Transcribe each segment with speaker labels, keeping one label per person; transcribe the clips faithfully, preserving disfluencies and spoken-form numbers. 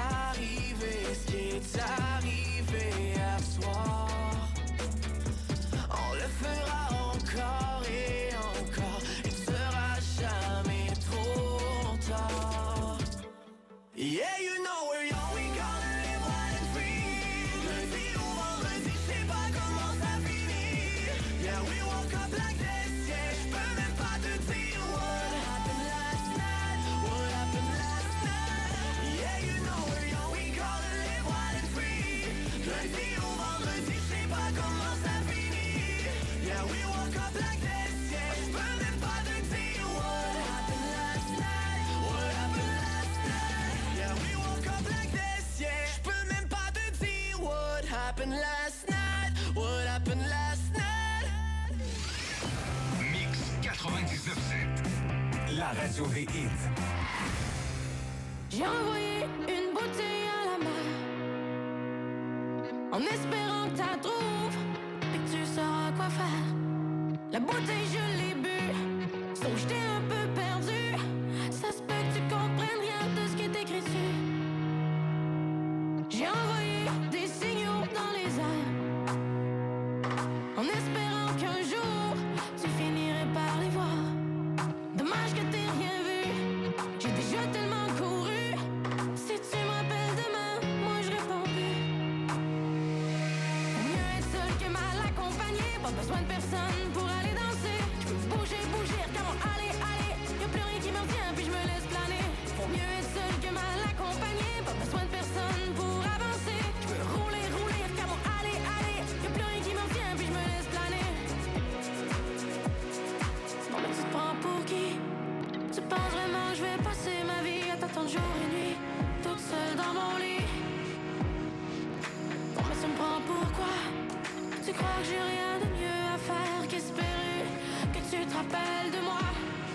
Speaker 1: arrivé, ce qui est arrivé hier soir. On le fera encore et encore, il sera jamais trop tard. Yeah, you know we're young, we gonna live wild and free. Lundi au vendredi, je sais pas comment ça finit. Yeah, we woke up like this, yeah, j'peux même pas te dire what happened last night, what happened last night. Yeah, you know we're young, we gonna live wild and free. Lundi au vendredi, je sais pas comment ça finit. Yeah, we woke up like this, yeah, j'peux même pas te dire what happened last night, what happened last night. Yeah, we woke up like this, yeah, j'peux même pas te dire what happened last night, what happened last night.
Speaker 2: Mix quatre-vingt-dix-neuf sept. La radio des hits.
Speaker 3: J'ai envoyé une bouteille à la mer en espérant que t'as trouves et que tu sauras quoi faire. La bouteille je l'ai bu, sauf que j'étais un peu perdu. Ça se peut que tu comprennes rien de ce qui est écrit dessus. J'ai envoyé des signaux dans les airs en espérant qu'un jour tu finirais par les voir. Dommage que t'aies rien vu, j'ai déjà tellement couru. Si tu me rappelles demain, moi je réponds plus. Mieux être seul que mal accompagné, pas besoin de personne pour aller danser. Je peux bouger, bouger, regarde-moi aller, aller. Y'a plus rien qui me retient, puis je me laisse planer. Faut mieux être seul que mal accompagné, pas besoin de personne pour avancer. Je peux rouler, rouler, regarde-moi aller, aller. Y'a plus rien qui me retient, puis je me laisse planer. Non mais tu te prends pour qui? Tu penses vraiment que je vais passer ma vie à t'attendre jour et nuit, toute seule dans mon lit? Non mais tu me prends pour quoi? Tu crois que j'ai rien de mieux à faire qu'espérer que tu te rappelles de moi?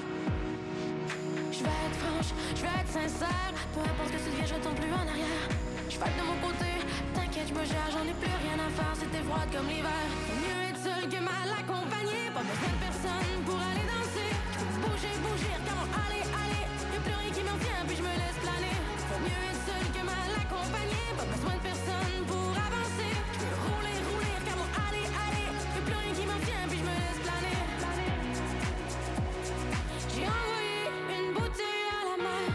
Speaker 3: Je vais être franche, je vais être sincère. Peu importe que tu deviens, je tombe plus en arrière. Je vais être de mon côté, t'inquiète, je me gère, j'en ai plus rien à faire. C'était froid comme l'hiver. Faut mieux être seul que mal accompagné, pas besoin de personne pour aller danser. Je peux bouger, bouger, regarde-moi aller, aller. Y'a plus rien qui me retient, puis je me laisse planer. Faut mieux être seul que mal accompagné, pas besoin de personne pour avancer. Je peux rouler, rouler, regarde-moi aller, aller. Y'a plus rien qui me retient, puis je me laisse planer. J'ai envoyé une bouteille à la mer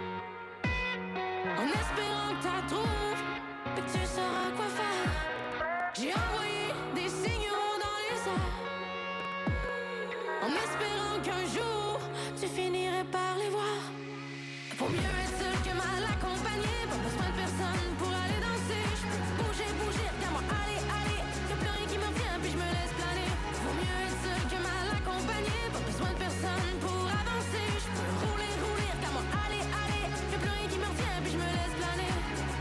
Speaker 3: en espérant que t'as trouves et que tu sauras quoi faire. J'ai envoyé des signaux dans les airs en espérant qu'un jour tu finirais par les voir. Faut mieux être seul que mal accompagné, pas besoin de personne pour aller danser. Je peux bouger, bouger, regarde-moi aller, aller. Y'a plus rien qui me retient, puis je me laisse planer. Faut mieux être seul que mal accompagné, pas besoin de personne pour avancer. Je peux rouler, rouler, regarde-moi aller, aller. Y'a plus rien qui me retient, puis je me laisse planer.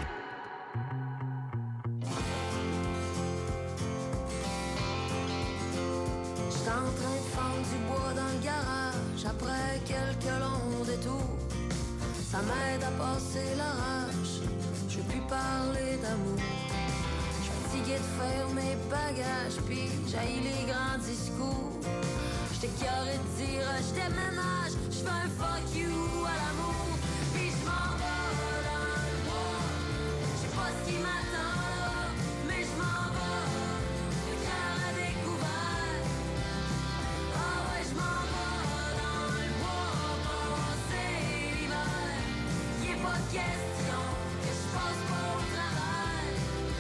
Speaker 4: J'étais en train de fendre du bois dans le garage après quelques longs détours. Ça m'aide à passer l'orage, je veux plus parler d'amour. J'suis fatigué de faire mes bagages, puis j'haïs les grands discours. J'étais carré de dire je déménage, j'fais un fuck you à l'amour. Puis j'm'en vais dans le bois, j'sais pas ce qui m'attend là, mais j'm'en vais, le cœur à découvert. Ah ouais, j'm'en vais dans le bois, passer l'hiver. Y'a pas de question que j'passe pas au travail.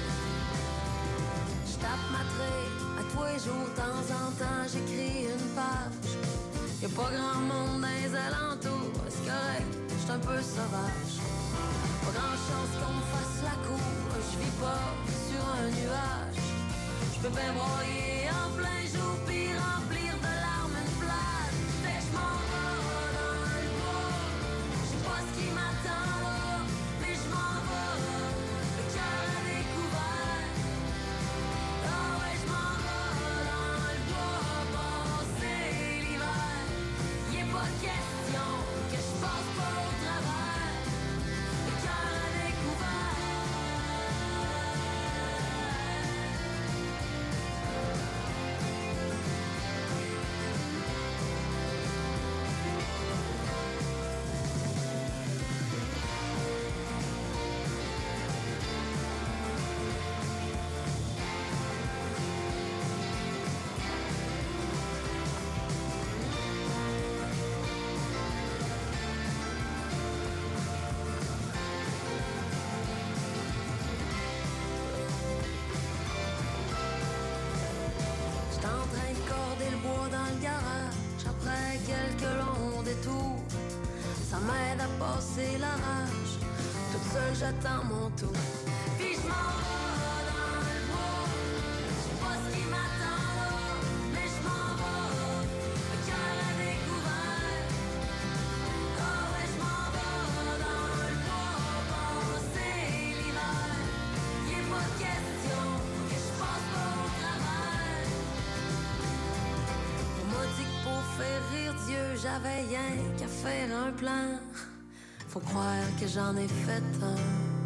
Speaker 4: J'tape ma traite à tous les jours, de temps en temps j'écris une page. Y'a pas grand monde dans les alentours, c'est correct, j'suis un peu sauvage. Pas grand chance qu'on me fasse la cour, j'vis pas sur un nuage. J'peux bien broyer en plein jour, puis remplir de larmes une plage. Fait que j'm'en vais dans le bois, j'sais pas ce qui m'attend là, mais j'm'en vais, le cœur à découvert. Ah ouais, j'm'en vais dans le bois, passer l'hiver. Y'a pas de question que j'passe pas au travers, le cœur à découvert. le garage après quelques longs détours. Ça m'aide à passer la rage. Toute seule j'attends mon tour. Puis je m'en vais dans le bois. Je sais pas ce qui m'attend là, mais je m'en vais, le cœur à découvert. Oh ouais, je m'en vais dans le bois, passer l'hiver. Y'a pas de question que je passe pas au travers. On m'a dit que pour faire rire Dieu, j'avais rien qu'à faire un plan. Faut croire que j'en ai fait un.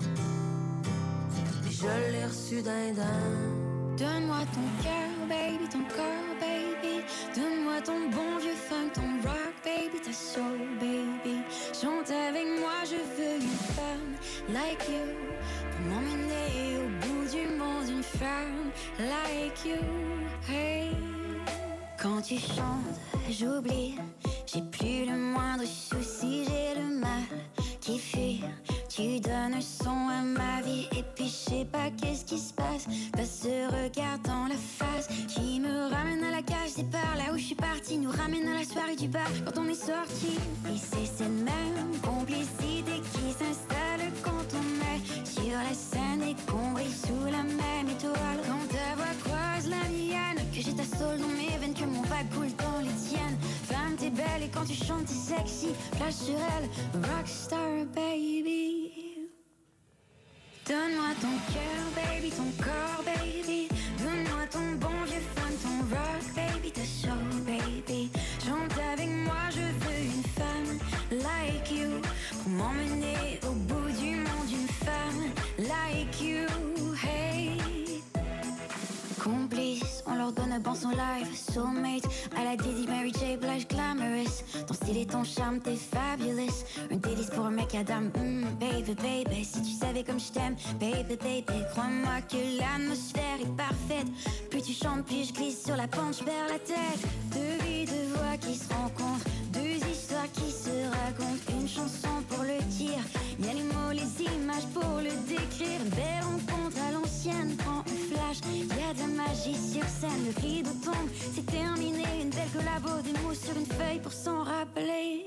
Speaker 4: Et je l'ai reçu d'un dent.
Speaker 3: Donne-moi ton cœur, baby, ton corps, baby. Donne-moi ton bon vieux funk, ton rock, baby, ta soul, baby. Chante avec moi, je veux une femme like you. Pour m'emmener au bout du monde, une femme like you. Hey. Quand tu chantes, j'oublie. J'ai plus le moindre souci, j'ai le mal qui fuit. Tu donnes son à ma vie et puis je sais pas qu'est-ce qui se passe. Pas ce regard dans la face qui me ramène à la cage départ. Là où je suis partie nous ramène à la soirée du bar quand on est sorti. Et c'est cette même complicité qui s'installe quand on est sur la scène et qu'on brille sous la même étoile. Quand ta voix croise la mienne, que j'ai ta soul dans mes veines, que mon vibe coule dans les tiennes. Femme t'es belle et quand tu chantes t'es sexy. Flash sur elle, rockstar baby. Donne-moi ton cœur baby, ton corps baby. Donne-moi ton bon vieux fun, ton rock baby, ta soul baby. Chante avec moi, je veux une femme like you. Pour m'emmener au bout du monde, une femme like you. Hey. Complice, on leur donne un bon son live. Soulmate, à la Diddy, Mary J. Blige, glamorous. Ton style et ton charme, t'es fabulous. Un délice pour un mec à dame, mm, baby, baby. Si tu savais comme je t'aime, baby, baby. Crois-moi que l'atmosphère est parfaite. Plus tu chantes, plus je glisse sur la pente, je perds la tête. Deux vies, deux voix qui se rencontrent. Deux histoires qui se racontent. Une chanson pour le dire. Y'a les mots, les images pour le décrire. Une belle rencontre à l'ancienne, prends un flash. Y'a de la magie sur scène, le rideau tombe, c'est terminé. Une belle collabo, des mots sur une feuille pour s'en rappeler.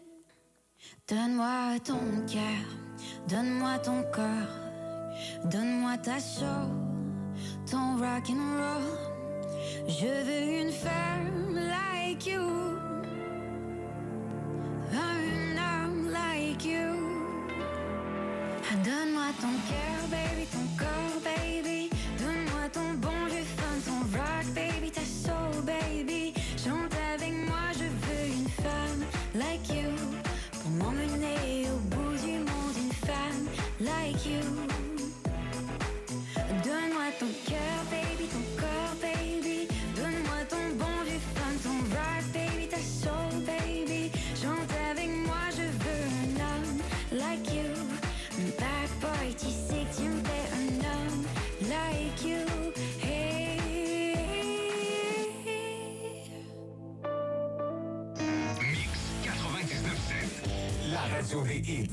Speaker 3: Donne-moi ton cœur, donne-moi ton corps. Donne-moi ta soul, ton rock and roll. Je veux une femme like you. Un homme like you. Donne-moi ton cœur, baby, ton corps, baby. Donne-moi ton bon vieux fun, ton rock, baby, ta soul, baby. Chante avec moi, je veux une femme like you. Pour m'emmener au bout du monde, une femme like you. Donne-moi ton cœur, baby, ton corps, baby. Donne-moi ton bon vieux fun, ton rock, baby, ta soul, baby. Chante avec moi, je veux un homme like you. Bad boy, tu sais que tu me plais, un homme like you. Hey.
Speaker 2: Mix quatre-vingt-dix-neuf sept, la radio des hits.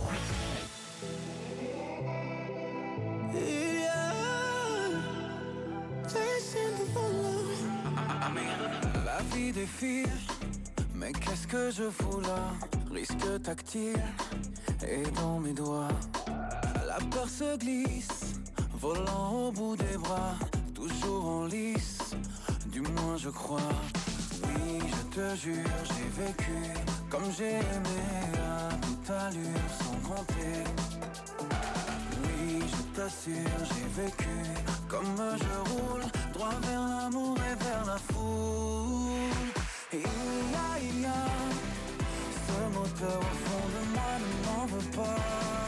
Speaker 1: La vie défile, mais qu'est-ce que je fous là? Risque tactile et dans mes doigts. La peur se glisse, volant au bout des bras. Toujours en lice, du moins je crois. Oui, je te jure, j'ai vécu comme j'ai aimé à toute allure sans compter. Oui, je t'assure, j'ai vécu comme je roule, droit vers l'amour et vers la foule. Et il y a, il y a ce moteur au fond de moi ne m'en veut pas.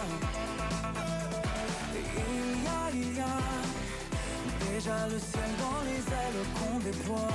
Speaker 1: Et il y a, il y a déjà le ciel dans les ailes qu'on déploie.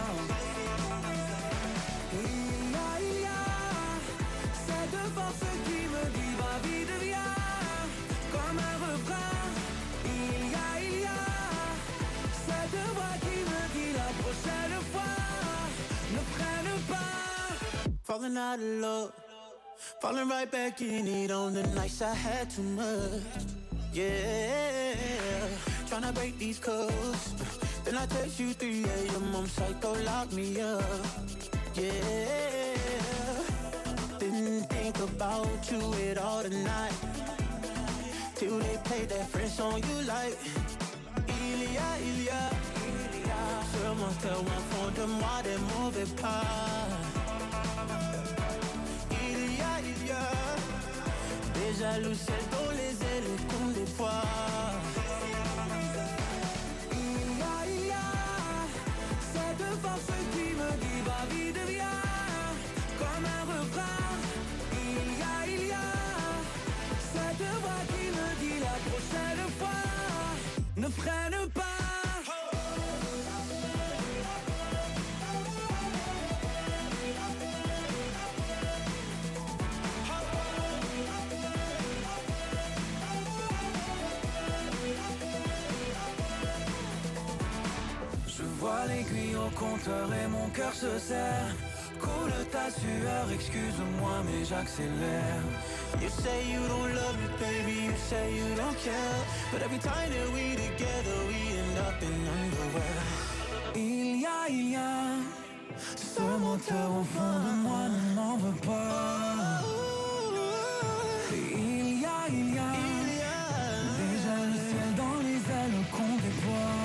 Speaker 1: Et il y a, il y a cette force qui me dit va vite viens, comme un refrain. Il y a, il y a cette voix qui me dit la prochaine fois ne freine pas. Falling out of love, falling right back in it on the nights I had too much. Yeah, tryna break these codes. And I text you three a.m. I'm psycho, lock me up. Yeah. Didn't think about you at all tonight. Till they play that French song you like. Il y a, il y a, il y a seulement tellement fond de moi des mauvais pas. Il y a, il y a des jaloux celles dont les ailes comme des pois. Il y a, il y a cette force qui me dit va vite viens comme un refrain. Il y a, il y a cette voix qui me dit la prochaine fois ne freine pas. Je vois l'aiguille au compteur et mon cœur se serre. Coule ta sueur, excuse-moi mais j'accélère. You say you don't love me, baby, you say you don't care. But every time that we together, we end up in underwear. Il y a, il y a ce moteur au fond de moi, ne m'en veux pas. Il y a, il y a, il y a déjà le ciel dans les ailes qu'on déploie.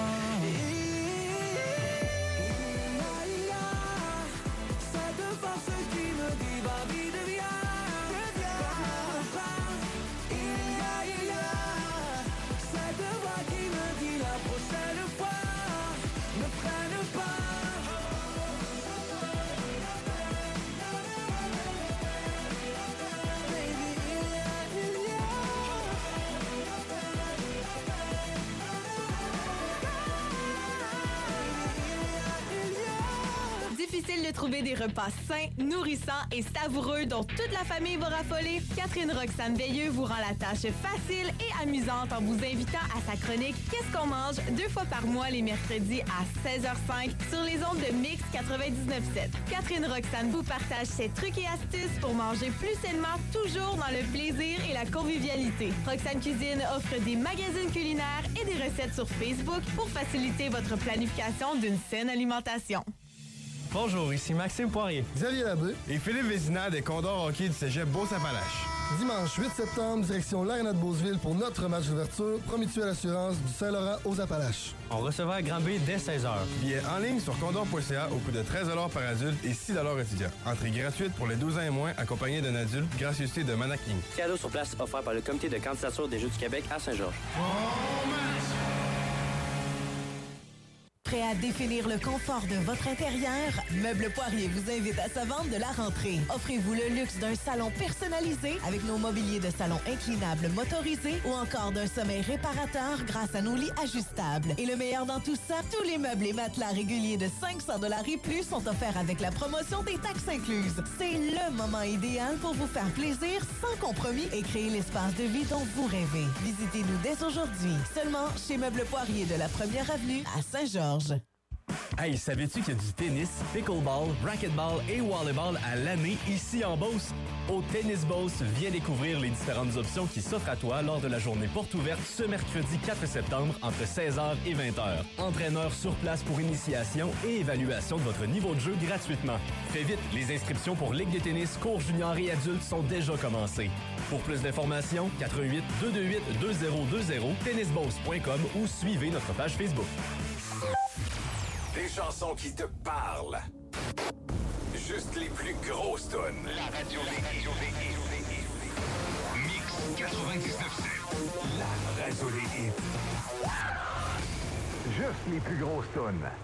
Speaker 5: Difficile de trouver des repas sains, nourrissants et savoureux dont toute la famille va raffoler? Catherine Roxane Veilleux vous rend la tâche facile et amusante en vous invitant à sa chronique Qu'est-ce qu'on mange? Deux fois par mois les mercredis à seize heures cinq sur les ondes de Mix quatre-vingt-dix-neuf sept. Catherine Roxane vous partage ses trucs et astuces pour manger plus sainement, toujours dans le plaisir et la convivialité. Roxane Cuisine offre des magazines culinaires et des recettes sur Facebook pour faciliter votre planification d'une saine alimentation.
Speaker 6: Bonjour, ici Maxime Poirier,
Speaker 7: Xavier Labbé
Speaker 6: et Philippe Vézina des Condors Hockey du Cégep Beauce-Appalaches.
Speaker 7: Dimanche huit septembre, direction l'Arena de Beauceville pour notre match d'ouverture, Promutuelle Assurance du Saint-Laurent aux Appalaches.
Speaker 6: On recevra à Granby dès seize heures.
Speaker 8: Billets en ligne sur condor point c a au coût de treize dollars par adulte et six dollars étudiant. Entrée gratuite pour les douze ans et moins, accompagnés d'un adulte, gracieuseté de Mana King.
Speaker 9: Cadeau sur place offert par le Comité de candidature des Jeux du Québec à Saint-Georges.
Speaker 8: Oh,
Speaker 10: Prêt à définir le confort de votre intérieur? Meubles Poirier vous invite à sa vente de la rentrée. Offrez-vous le luxe d'un salon personnalisé avec nos mobiliers de salon inclinables motorisés ou encore d'un sommeil réparateur grâce à nos lits ajustables. Et le meilleur dans tout ça, tous les meubles et matelas réguliers de cinq cents dollars et plus sont offerts avec la promotion des taxes incluses. C'est le moment idéal pour vous faire plaisir sans compromis et créer l'espace de vie dont vous rêvez. Visitez-nous dès aujourd'hui, seulement chez Meubles Poirier de la première avenue à Saint-Georges.
Speaker 11: Hey, savais-tu qu'il y a du tennis, pickleball, racquetball et volleyball à l'année ici en Beauce? Au Tennis Beauce, viens découvrir les différentes options qui s'offrent à toi lors de la journée porte ouverte ce mercredi quatre septembre entre seize heures et vingt heures. Entraîneur sur place pour initiation et évaluation de votre niveau de jeu gratuitement. Fais vite, les inscriptions pour Ligue de tennis, cours junior et adultes sont déjà commencées. Pour plus d'informations, quatre un huit, deux deux huit, deux zéro deux zéro, tennis beauce point com ou suivez notre page Facebook.
Speaker 2: Des chansons qui te parlent. Juste les plus grosses tonnes. La radio des hits. Mix quatre-vingt-dix-neuf sept. La radio des hits. Juste les plus grosses tonnes.